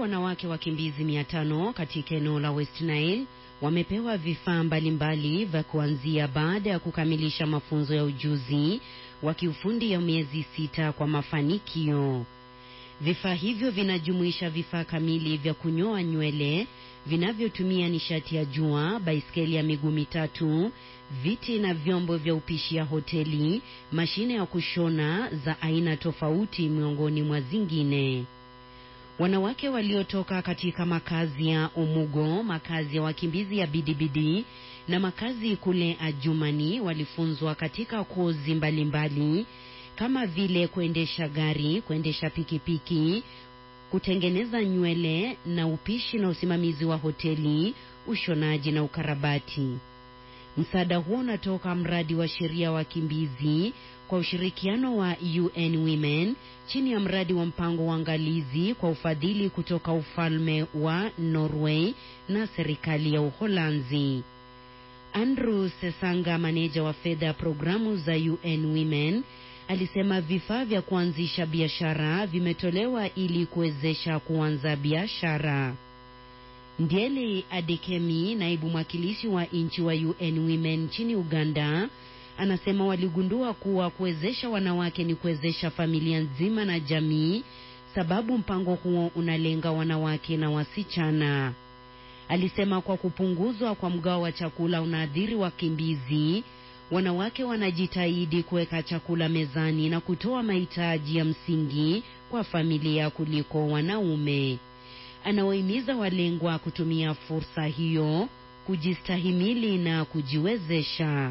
wanawake wakimbizi 500 katika eneo la West Nile wamepewa vifaa mbalimbali vya kuanzia baada ya kukamilisha mafunzo ya ujuzi wa kiufundi ya miezi 6 kwa mafanikio. Vifaa hivyo vinajumuisha vifaa kamili vya kunyoa nywele vinavyotumia nishati ya jua, baiskeli ya miguu mitatu, viti na vyombo vya upishi ya hoteli, mashine ya kushona za aina tofauti miongoni mwa zingine. Wanawake waliotoka katika makazi ya Omugo, makazi ya wakimbizi ya Bidibidi na makazi kule Ajumani walifunzwa katika kozi mbalimbali kama vile kuendesha gari, kuendesha pikipiki, kutengeneza nywele na upishi na usimamizi wa hoteli, ushonaji na ukarabati. Msaada huo unatoka mradi wa sheria wa wakimbizi kwa ushirikiano wa UN Women chini ya mradi wa mpango wa angalizi kwa ufadhili kutoka ufalme wa Norway na serikali ya Uholanzi. Andrew Sesanga, maneja wa fedha programu za UN Women, alisema vifaa vya kuanzisha biashara vimetolewa ili kuwezesha kuanza biashara. Ndieli Adekemi, naibu mwakilishi wa nchi wa UN Women nchini Uganda, anasema waligundua kuwa kuwezesha wanawake ni kuwezesha familia nzima na jamii, sababu mpango huo unalenga wanawake na wasichana. Alisema kwa kupunguzwa kwa mgao wa chakula unaadhiri wakimbizi, wanawake wanajitahidi kuweka chakula mezani na kutoa mahitaji ya msingi kwa familia kuliko wanaume. Anawahimiza walengwa kutumia fursa hiyo kujistahimili na kujiwezesha.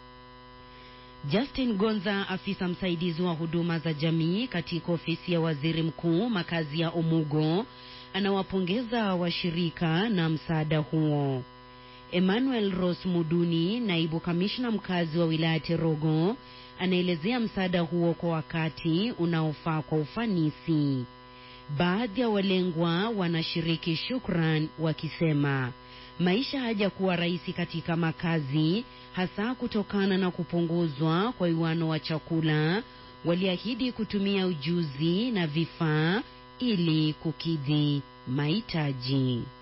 Justin Gonza, afisa msaidizi wa huduma za jamii katika ofisi ya waziri mkuu makazi ya Omugo, anawapongeza washirika na msaada huo. Emmanuel Ross Muduni, naibu kamishna mkazi wa wilaya Terogo, anaelezea msaada huo kwa wakati unaofaa kwa ufanisi. Baadhi ya walengwa wanashiriki shukran wakisema maisha hajakuwa rahisi katika makazi, hasa kutokana na kupunguzwa kwa uwiano wa chakula. Waliahidi kutumia ujuzi na vifaa ili kukidhi mahitaji.